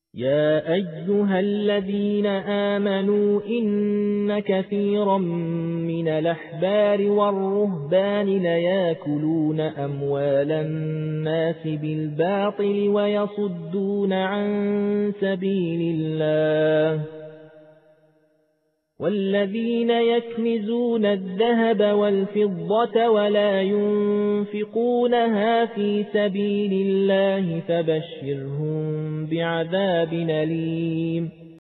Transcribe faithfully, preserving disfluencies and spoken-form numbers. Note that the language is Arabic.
يا أيها الذين آمنوا إن كثيرا من الأحبار والرهبان ليأكلون أموال الناس بالباطل ويصدون عن سبيل الله والذين يكنزون الذهب والفضة ولا ينفقونها في سبيل الله فبشرهم بعذاب أليم